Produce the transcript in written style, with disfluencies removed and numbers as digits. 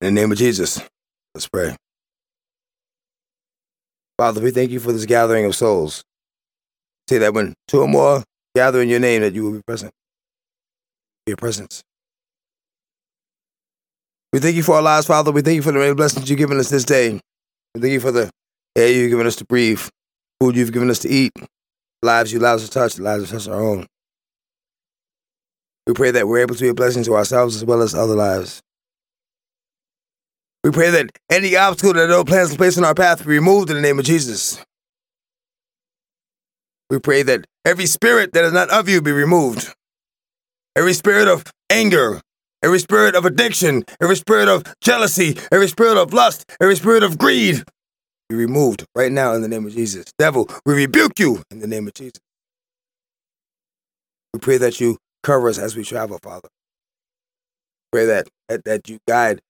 In the name of Jesus, let's pray. Father, we thank you for this gathering of souls. Say that when two or more gather in your name, that you will be present. Your presence. We thank you for our lives, Father. We thank you for the many blessings you've given us this day. We thank you for the air you've given us to breathe, food you've given us to eat, lives you allow us to touch, the lives we touch our own. We pray that we're able to be a blessing to ourselves as well as other lives. We pray that any obstacle that no plans to place in our path be removed in the name of Jesus. We pray that every spirit that is not of you be removed. Every spirit of anger, every spirit of addiction, every spirit of jealousy, every spirit of lust, every spirit of greed be removed right now in the name of Jesus. Devil, we rebuke you in the name of Jesus. We pray that you cover us as we travel, Father. Pray that you guide